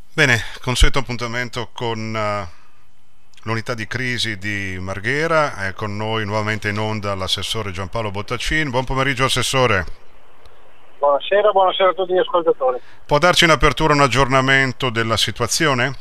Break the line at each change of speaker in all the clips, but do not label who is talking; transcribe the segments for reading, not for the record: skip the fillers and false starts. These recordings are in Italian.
Bene, consueto appuntamento con l'unità di crisi di Marghera. È con noi nuovamente in onda l'assessore Giampaolo Bottacin. Buon pomeriggio, assessore.
Buonasera a tutti gli ascoltatori.
Può darci in apertura un aggiornamento della situazione?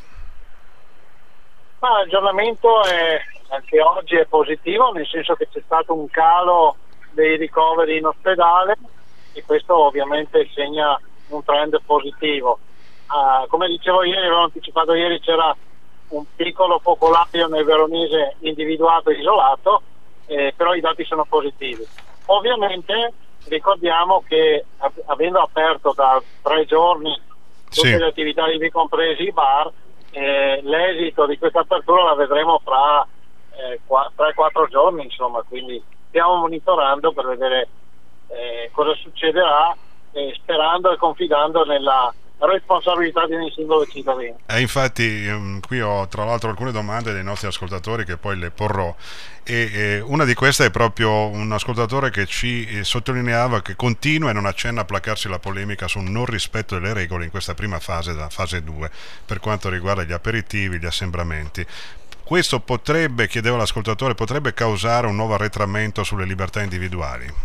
Ma l'aggiornamento anche oggi è positivo, nel senso che c'è stato un calo dei ricoveri in ospedale e questo ovviamente segna un trend positivo. Come dicevo ieri, avevo anticipato ieri, c'era un piccolo focolaio nel Veronese individuato e isolato, però i dati sono positivi. Ovviamente ricordiamo che avendo aperto da 3 giorni
Sì.
tutte le attività ivi compresi i bar, l'esito di questa apertura la vedremo fra 3-4 giorni, insomma, quindi stiamo monitorando per vedere cosa succederà, sperando e confidando nella responsabilità di ogni singolo cittadino.
E infatti qui ho tra l'altro alcune domande dei nostri ascoltatori che poi le porrò e una di queste è proprio un ascoltatore che ci sottolineava che continua e non accenna a placarsi la polemica su un non rispetto delle regole in questa prima fase, da fase 2, per quanto riguarda gli aperitivi, gli assembramenti. Questo potrebbe, chiedeva l'ascoltatore, potrebbe causare un nuovo arretramento sulle libertà individuali?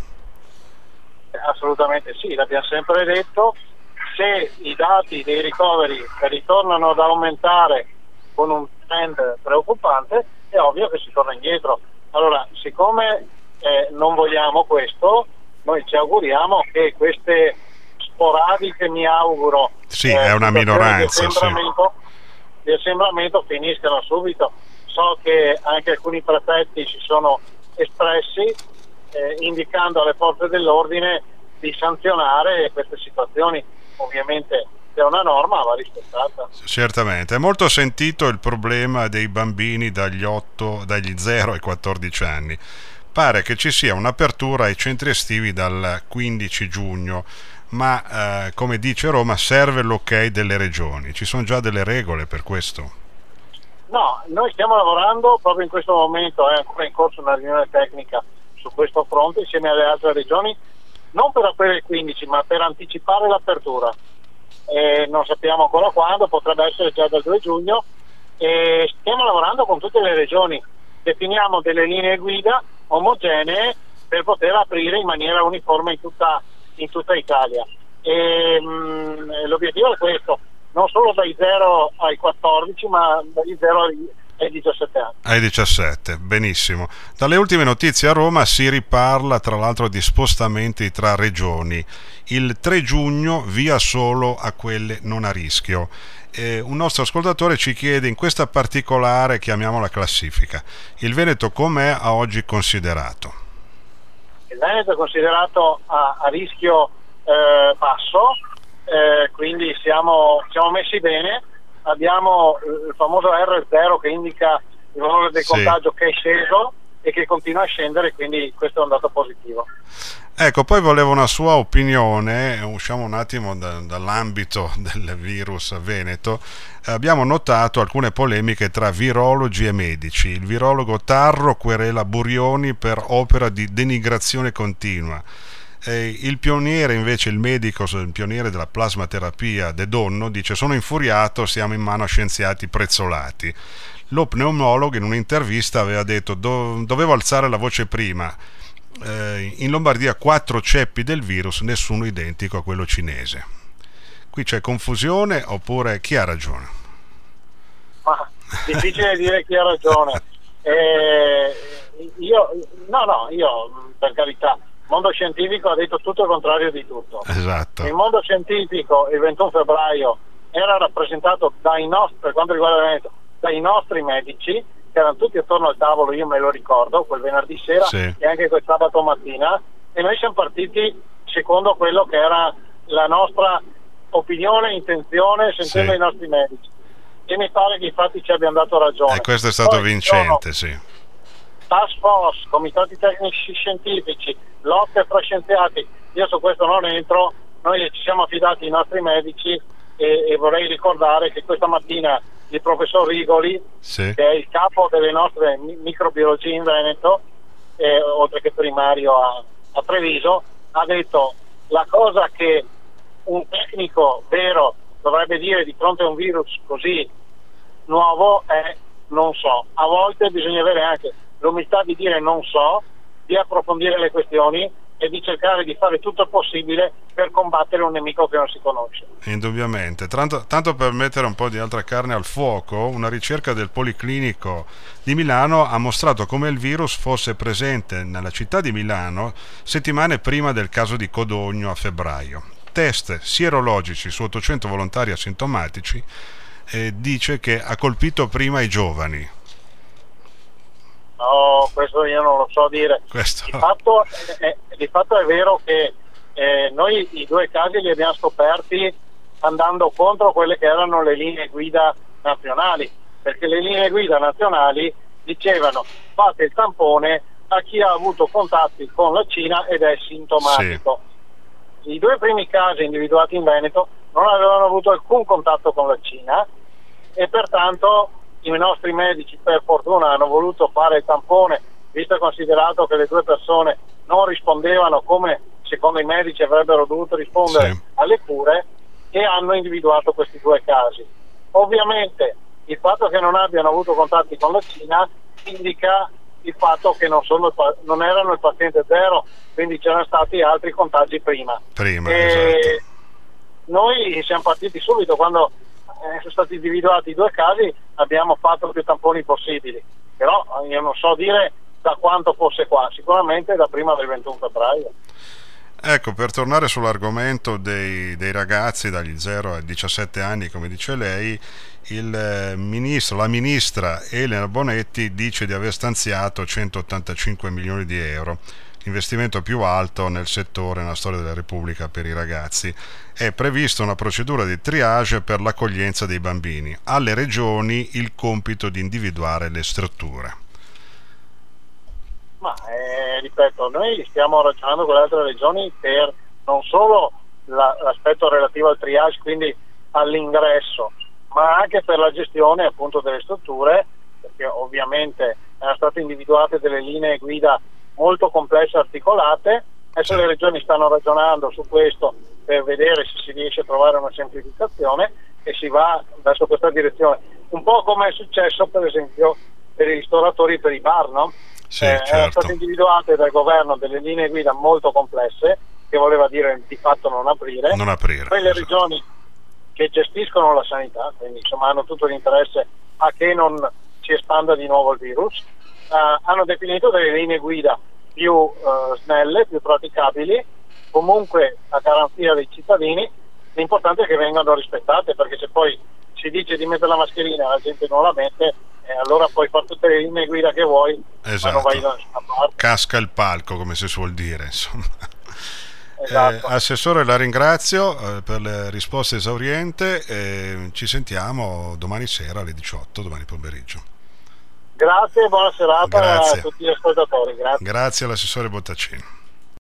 Assolutamente sì, l'abbiamo sempre detto. Se i dati dei ricoveri ritornano ad aumentare con un trend preoccupante, è ovvio che si torna indietro. Allora, siccome non vogliamo questo, noi ci auguriamo che queste sporadiche, mi auguro,
Sì, è una
situazioni
minoranza, sì.
di assembramento finiscano subito. So che anche alcuni prefetti si sono espressi indicando alle forze dell'ordine di sanzionare queste situazioni. Ovviamente è una norma, va rispettata.
Certamente, è molto sentito il problema dei bambini dagli 0 ai 14 anni. Pare che ci sia un'apertura ai centri estivi dal 15 giugno, ma come dice Roma serve l'ok delle regioni. Ci sono già delle regole per questo?
No, noi stiamo lavorando proprio in questo momento, è ancora in corso una riunione tecnica su questo fronte insieme alle altre regioni, non per aprire il 15 ma per anticipare l'apertura. Non sappiamo ancora quando, potrebbe essere già dal 2 giugno. Stiamo lavorando con tutte le regioni, definiamo delle linee guida omogenee per poter aprire in maniera uniforme in tutta Italia. L'obiettivo è questo, non solo dai 0 ai 14 ma dai 0 ai 17 anni.
Ai 17, benissimo. Dalle ultime notizie a Roma si riparla tra l'altro di spostamenti tra regioni. Il 3 giugno via solo a quelle non a rischio. Un nostro ascoltatore ci chiede in questa particolare, chiamiamola classifica, il Veneto com'è a oggi considerato?
Il Veneto è considerato a rischio basso, quindi siamo messi bene. Abbiamo il famoso R0 che indica il valore del contagio che è sceso e che continua a scendere, quindi questo è un dato positivo.
Ecco, poi volevo una sua opinione, usciamo un attimo dall'ambito del virus veneto. Abbiamo notato alcune polemiche tra virologi e medici. Il virologo Tarro querela Burioni per opera di denigrazione continua. Il pioniere invece, il medico, il pioniere della plasmaterapia De Donno dice: sono infuriato, siamo in mano a scienziati prezzolati. Lo pneumologo in un'intervista aveva detto: dovevo alzare la voce prima. In Lombardia 4 ceppi del virus, nessuno identico a quello cinese. Qui c'è confusione oppure chi ha ragione?
Ma difficile dire chi ha ragione. Io per carità, il mondo scientifico ha detto tutto il contrario di tutto.
Esatto.
Il mondo scientifico il 21 febbraio era rappresentato per quanto riguarda il Veneto, dai nostri medici che erano tutti attorno al tavolo, io me lo ricordo, quel venerdì sera
Sì.
e anche quel sabato mattina, e noi siamo partiti secondo quello che era la nostra opinione, intenzione, sentendo
Sì.
i nostri medici, e mi pare che infatti ci abbiano dato ragione.
Questo è stato
Poi
vincente, sì.
task force, comitati tecnici scientifici, lotte fra scienziati, io su questo non entro, noi ci siamo affidati ai nostri medici e vorrei ricordare che questa mattina il professor Rigoli,
Sì.
che è il capo delle nostre microbiologie in Veneto, oltre che primario a Treviso, ha detto la cosa che un tecnico vero dovrebbe vorrebbe dire di fronte a un virus così nuovo è non so. A volte bisogna avere anche l'umiltà di dire non so, di approfondire le questioni e di cercare di fare tutto il possibile per combattere un nemico che non si conosce.
Indubbiamente. Tanto per mettere un po' di altra carne al fuoco, una ricerca del Policlinico di Milano ha mostrato come il virus fosse presente nella città di Milano settimane prima del caso di Codogno a febbraio. Test sierologici su 800 volontari asintomatici dice che ha colpito prima i giovani.
No, questo io non lo so dire. Di fatto è vero che noi i 2 casi li abbiamo scoperti andando contro quelle che erano le linee guida nazionali, perché le linee guida nazionali dicevano fate il tampone a chi ha avuto contatti con la Cina ed è sintomatico. Sì. I 2 primi casi individuati in Veneto non avevano avuto alcun contatto con la Cina e pertanto i nostri medici per fortuna hanno voluto fare il tampone, visto e considerato che le 2 persone non rispondevano come secondo i medici avrebbero dovuto rispondere alle cure, e hanno individuato questi 2 casi. Ovviamente il fatto che non abbiano avuto contatti con la Cina indica il fatto che non erano il paziente zero, quindi c'erano stati altri contagi prima.
Esatto.
Noi siamo partiti subito quando sono stati individuati i 2 casi, abbiamo fatto più tamponi possibili, però io non so dire da quanto fosse qua, sicuramente da prima del 21 febbraio.
Ecco, per tornare sull'argomento dei ragazzi dagli 0 ai 17 anni, come dice lei, la ministra Elena Bonetti dice di aver stanziato 185 milioni di euro, investimento più alto nel settore nella storia della Repubblica per i ragazzi. È prevista una procedura di triage per l'accoglienza dei bambini. Alle regioni il compito di individuare le strutture.
Ma ripeto, noi stiamo ragionando con le altre regioni per non solo l'aspetto relativo al triage, quindi all'ingresso, ma anche per la gestione appunto delle strutture, perché ovviamente erano state individuate delle linee guida molto complesse e articolate. Adesso le regioni stanno ragionando su questo per vedere se si riesce a trovare una semplificazione e si va verso questa direzione, un po' come è successo per esempio per i ristoratori e per i bar, no? Erano state individuate dal governo delle linee guida molto complesse, che voleva dire di fatto non aprire. Poi le regioni che gestiscono la sanità, quindi insomma hanno tutto l'interesse a che non si espanda di nuovo il virus, hanno definito delle linee guida più snelle, più praticabili, comunque a garanzia dei cittadini. L'importante è che vengano rispettate, perché se poi si dice di mettere la mascherina e la gente non la mette, allora puoi fare tutte le linee guida che vuoi, ma non vai da nessuna parte.
Casca il palco, come si suol dire, insomma.
Esatto.
Assessore, la ringrazio per le risposte esaurienti, ci sentiamo domani sera alle 18, domani pomeriggio.
Grazie e buona serata a tutti gli ascoltatori.
Grazie all'assessore Bottacino.